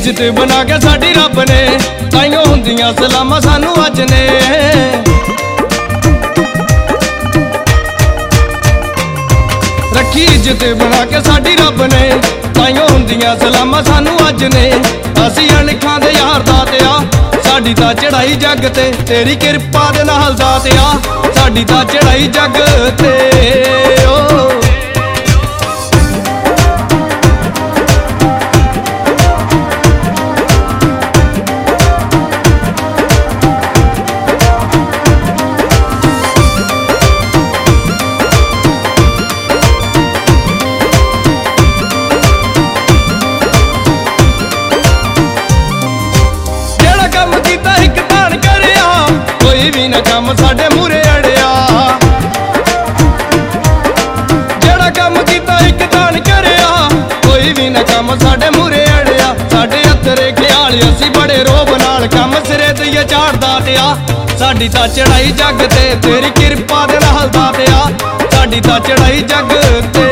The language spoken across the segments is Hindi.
इज्जत बना के साडी रब ने, ताइयों हुंदियां सलामां सानू अज ने। रखी इज्जत बना के साडी रब ने, ताइयों हुंदियां सलामां सानू अज ने। असीं अणखां दे यार दातिया, साडी तां चढ़ाई जग ते, तेरी किरपा दे नाल दातिया, साडी तां चढ़ाई जग ते। कम साडे मूरे अड़िया, जेड़ा कम कीता इक दान करया, कोई भी ना कम साडे मूरे अड़िया। साडे हत्थरे ख्याल असीं बड़े रोब नाल कम सिरे ते चाढ़दा तिया, साडी तां चढ़ाई जग ते, तेरी किरपा दे नाल दातिया, साडी तां चढ़ाई जग ते।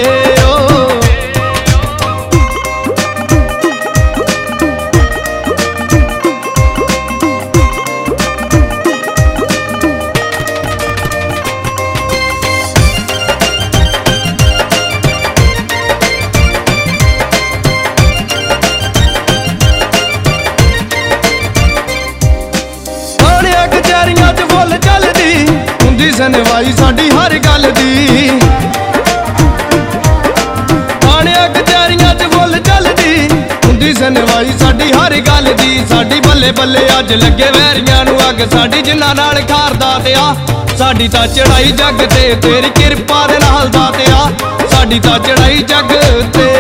सुनवाई साडी हर गल दी, थाणियां कचहरियां च फुल चलदी, हुंदी सुनवाई साडी हर गल दी। साडी बल्ले बल्ले अज लगे वैरियां नूं अग, साडी जिन्हां नाल खारदा तिया, साडी तां चढ़ाई जग ते, तेरी किरपा दे नाल दातिया, साडी तां चढ़ाई जग ते।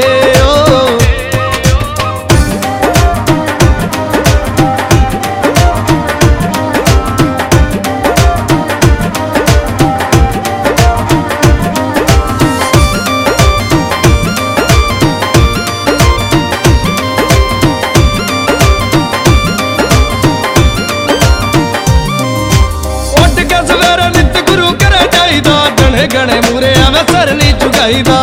गणे मूरे आवे सर नहीं झुकाईदा,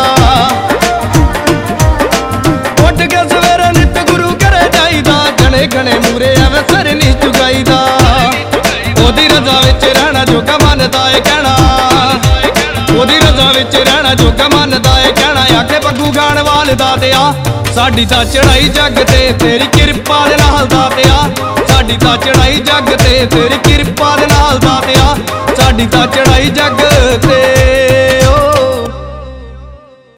उठ के सवेरे नित गुरु करे जाईदा, गणे गणे मूरे आवे सर नहीं झुकाईदा। ओदी रजा विच रहना जोगा मनदा है कहना, ओदी रजा विच रहना जोगा मनदा है कहना। आखे पग्गू गाण वाल दातिया, साडी तां चढ़ाई जग ते, तेरी किरपा दे नाल दातिया, साडी तां चढ़ाई जग ते, तेरी किरपा दे नाल दातिया, साडी तां चढ़ाई जग ते।